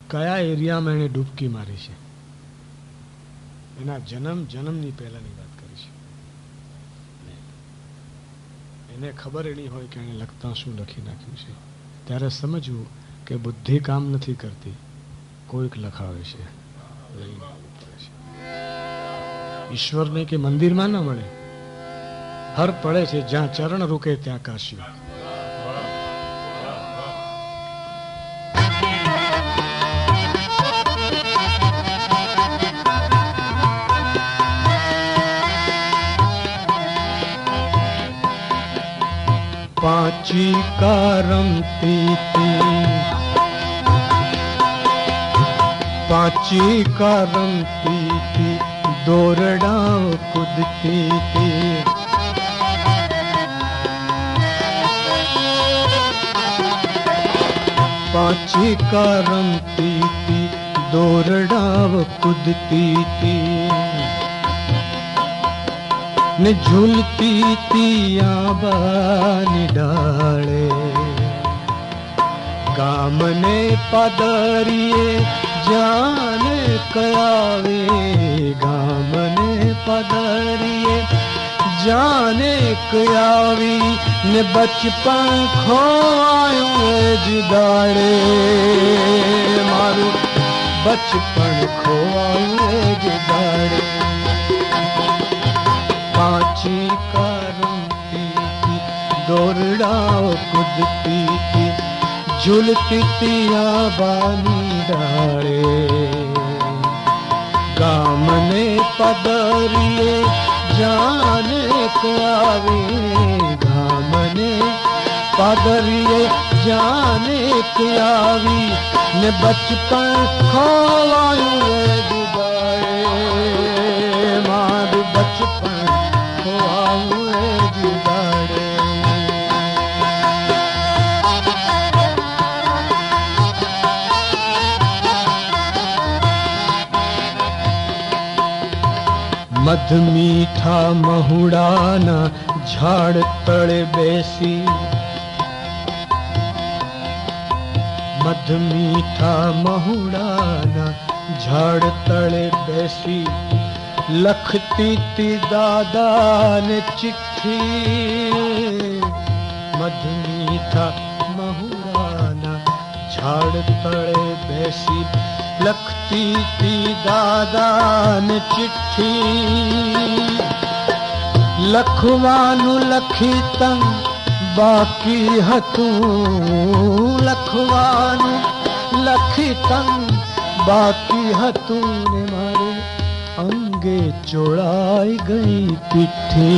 કયા એરિયામાં એને ડૂબકી મારી છે, એના જન્મની પહેલાની વાત કરી છે. એને ખબર એની હોય કે એને લખતા શું લખી નાખ્યું છે, ત્યારે સમજવું કે બુદ્ધિ કામ નથી કરતી, કોઈક લખાવે છે, લઈને આવવું પડે છે. ઈશ્વરને કે મંદિરમાં ન મળે, હર પડે છે જ્યાં ચરણ રૂકે ત્યાં કાશી. पांची कारमती थी, पांची कारमती थी, दोरड़ा कूदती थी. पांची कारमती थी, दोरड़ा कूदती थी. ने झूलती थी आंबानी डाले, गाम ने पदरिए जाने कयावे, गाम ने पदरिए जाने कयावी. ने बचपन खोआयो जिदाड़े, मारू बचपन खोआयो जिदाड़े. पांची कारमती थी, दोरड़ा कूदती थी, झूलती थी आंबानी डाले. गाम ने पदरिए जाने कयावे, गाम ने पदरिए जाने कयावी. ने बचपन खोवायो जुदाए, मारू बचपन मध मीठा महुड़ाना झाड़ तले बेसी, मध मीठा महुड़ाना झाड़ तले बेसी. लखती थी दादा ने चिट्ठी, मध मीठा महुड़ाना झाड़ तले बेसी. लखती थी दादा ने चिट्ठी, लखवानु लखी तंग बाकी हतू, लखवानु लखी तंग बाकी हतू. ने मारे अंगे चोड़ाई गई पिठी,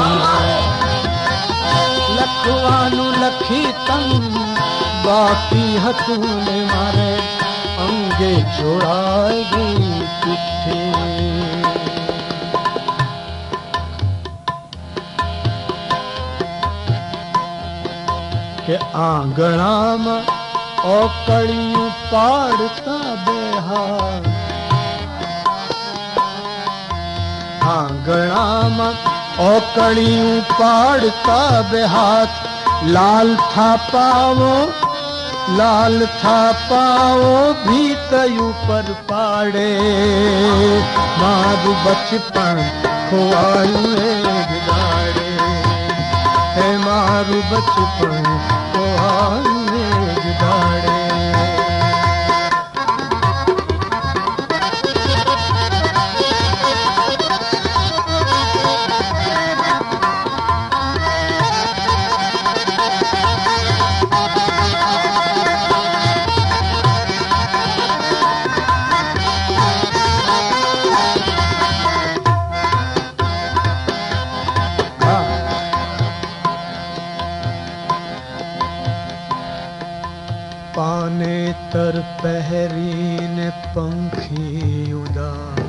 लखवानु लखी तंग बाकी हतू. ने मारे अंगे चोड़ाई गई पिठी. के आंगणा में ओकड़ियों पाड़ता बेहार, आंगणा में ओकड़ियों पाड़ता बेहाथ. लाल था पावो, लाल था पावो भीतयू पर पाड़े, मारू बचपन खोआयू बिगाड़े. हे मारू बचपन खोआयू बिगाड़े. पाने तर पहरीन पंखी उदास,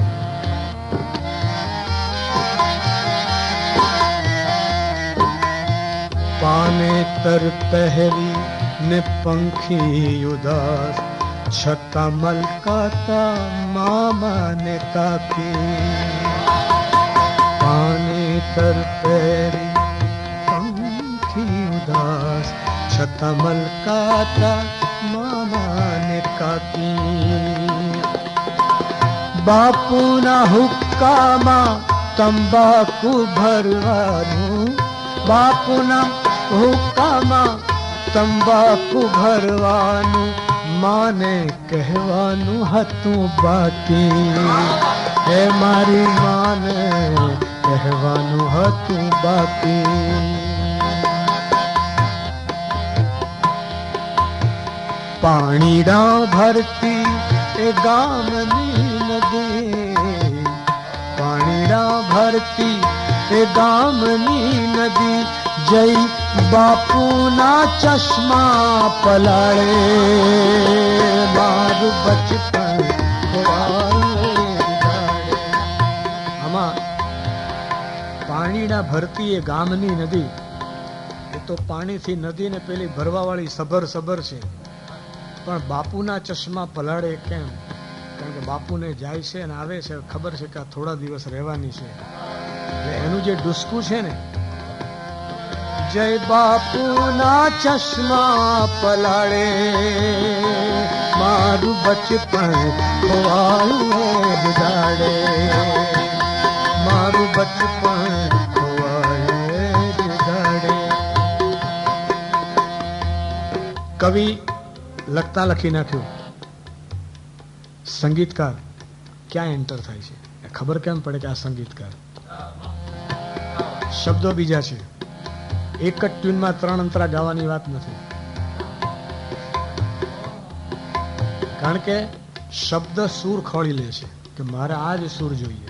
पाने तर पहरी ने पंखी उदास. छता मलकाता मामा ने ताकी, पाने तर पहरी पंखी उदास. छता मलकाता માને કાકી બાપુના હુક્કામાં તંબાકુ ભરવાનું બાપુના હુક્કામાં તંબાકુ ભરવાનું માને કહેવાનું હતું બાકી હે મારી માને કહેવાનું હતું બાકી પાણીડા ભરતી એ ગામની નદી પાણીડા ભરતી એ ગામની નદી જય બાપુના ચશ્મા પલાળે મારું બચપન આમાં પાણીડા ભરતી એ ગામની નદી એ તો પાણીથી નદીને પેલી ભરવા વાળી સબર સબર છે પણ બાપુના ચશ્મા પલાળે કેમ? કારણ કે બાપુને જાય છે અને આવે છે ખબર છે કે આ થોડા દિવસ રહેવાની છે એટલે એનું જે ડુસકું છે ને જય બાપુના ચશ્મા પલાળે મારું બચપન ખોવાયું બિગાડે મારું બચપન ખોવાયું બિગાડે. કવિ લખતા લખી નાખ્યું, સંગીતકાર ક્યાં એન્ટર થાય છે ખબર કેમ પડે કે આ સંગીતકાર? શબ્દો બીજા છે, એક જ ટ્યુનમાં 3 અંતરા ગાવાની વાત નથી. કારણ કે શબ્દ સૂર ખોળી લે છે કે મારે આ જ સૂર જોઈએ.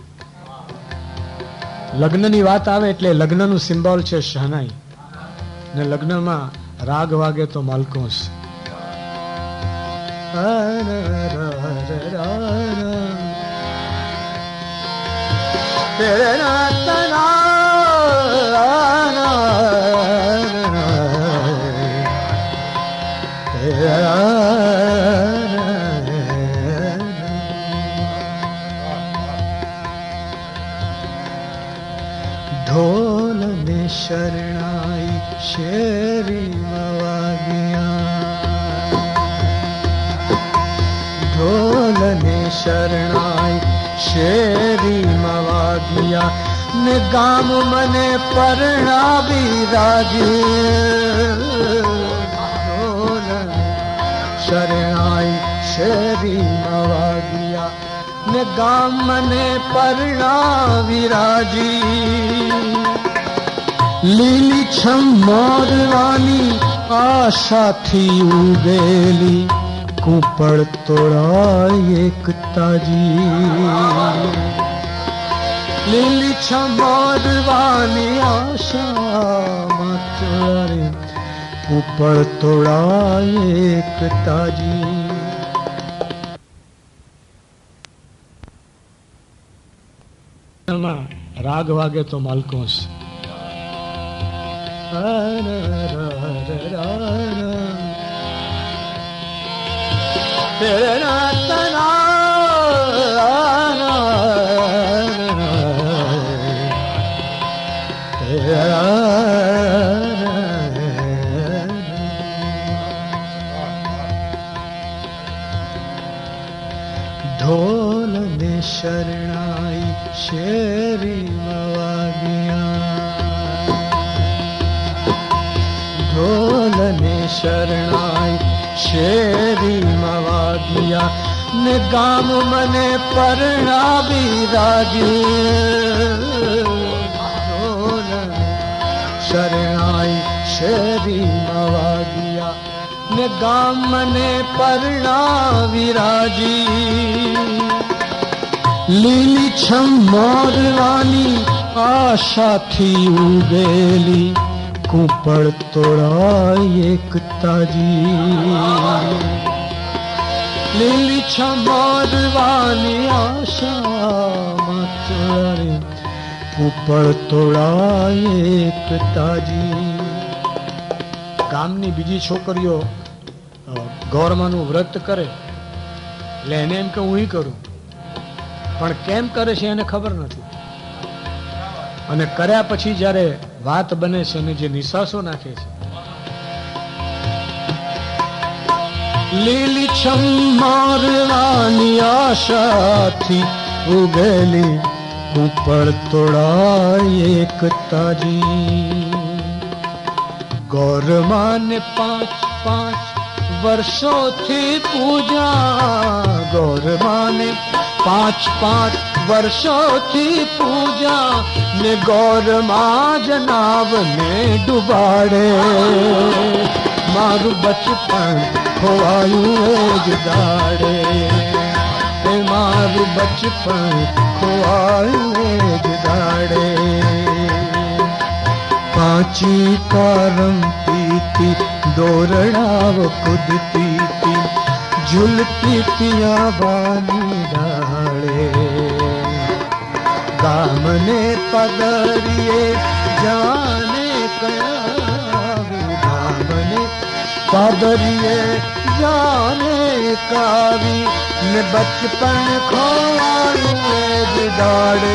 લગ્નની વાત આવે એટલે લગ્નનું સિમ્બોલ છે શહનાઈ ને લગ્નમાં રાગ વાગે તો માલકોસ. ઢોલ ને શરણાઈ શેરી વાગ્યા ઢોલ ને શરણાઈ શેરીમાં વાગ્યા ને ગામ મને પરણાવી રાજી ઢોલ શરણાઈ શેરીમાં વાગ્યા ને ગામ મને પરણાવી રાજી. લીલી છમ મોરવાની આશાથી ઉગેલી કુંપળ તોડાય એક તાજી. લીલી છમ મોરવાની આશામાં તોડાય કુંપળ તોડાય એક તાજી. રાગ વાગે તો માલકોસ ઢોલ ને શરણાઈ શેરીમાં વાગ્યા ઢોલ ને શરણાઈ શેરીમાં વાગ્યા ને ગામ મને પરણાવી રાજી ઢોલ શરણાઈ શેરીમાં વાગ્યા ને ગામ મને પરણાવી રાજી. લીલી છમ મોરવાની આશાથી ઉગેલી કુંપળ તોડાય એક તાજી. લીલી છમ મોરવાની આશામાં તોડાય કુંપળ તોડાય એક તાજી. ગામની બીજી છોકરીઓ ગૌરમાનું વ્રત કરે એટલે એને એમ કે હું કરું, પણ કેમ કરે છે એને ખબર નથી. અને કર્યા પછી જ્યારે વાત બને છે અને જે નિશાસો નાખે છે લીલી છમ મારવાની આશા થી ઉગેલી ઉપર તોડાય એક તાજી ગૌરમાને 5 વર્ષોથી પૂજા ગૌરમાને 5 વર્ષોથી પૂજા ને ગૌરમાં જનાવને ડુબાડે મારું બચપન ખોવાયું એ જ દાડે મારું બચપન ખોવાયું એ જ દાડે પાંચી કારમતી તી દોરડાવ કૂદતી તી ઝૂલતી પિયાવાની ડાળે ગામને પદરીએ જાને કયાવી ગામને પદરીએ જાને કાવી ને બચપન ખોવાયું એ જ દાડે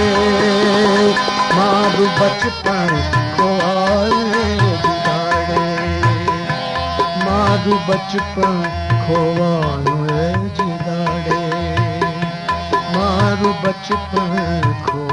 મારું બચપન ખોવાયું એ જ દાડે મારું બચપન ખોવાયું એ જ દાડે મારું બચપન ખો